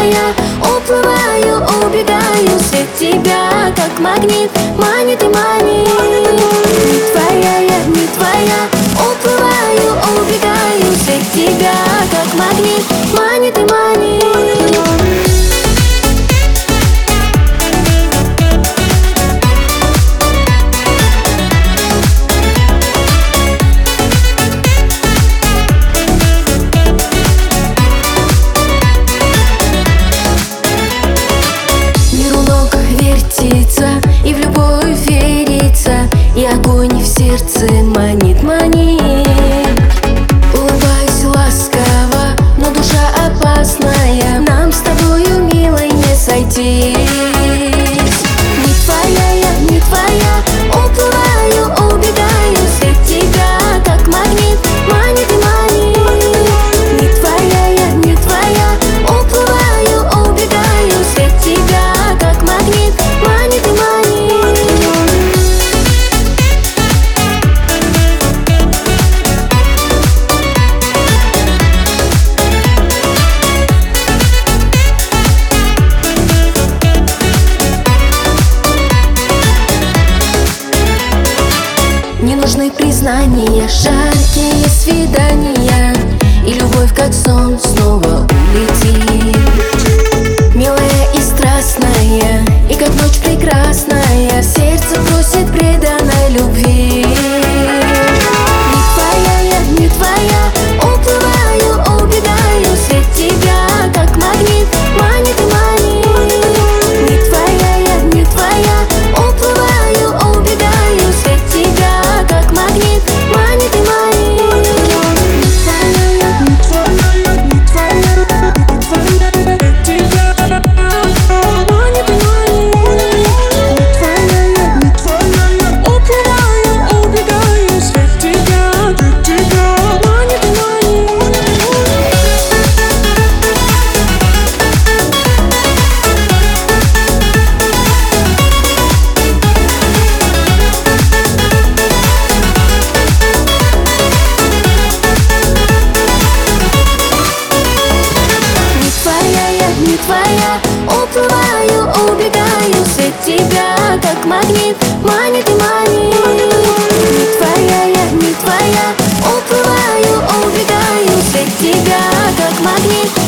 твоя, уплываю, убегаю. Свет тебя, как магнит, манит и манит. Не твоя, я не твоя, уплываю, убегаю. Свет тебя, как магнит, манит и манит. И в любовь верится, и огонь в сердце манит, манит. Улыбаюсь ласково, но душа опасная, нам с тобою, милой, не сойтись. Не твоя, я не твоя, уплываю, убегаю. Свет тебя, как магнит, манит и манит. Не твоя, я не твоя, уплываю, убегаю. Свет тебя, как магнит, манит и манит. Не нужны признания, жаркие свидания, и любовь, как сон, снова улетит. Милая и страстная, и как ночь прекрасная, сердце просит преданной любви. Не твоя, я не твоя, уплываю, убегаю. Свет тебя, как магнит, манит и манит. Не твоя, я не твоя, уплываю, убегаю. Свет тебя, как магнит, манит и манит. Не твоя, уплываю, убегаю. Свет тебя, как магнит, манит и манит. Не твоя, я не твоя, уплываю, убегаю. Свет тебя, как магнит,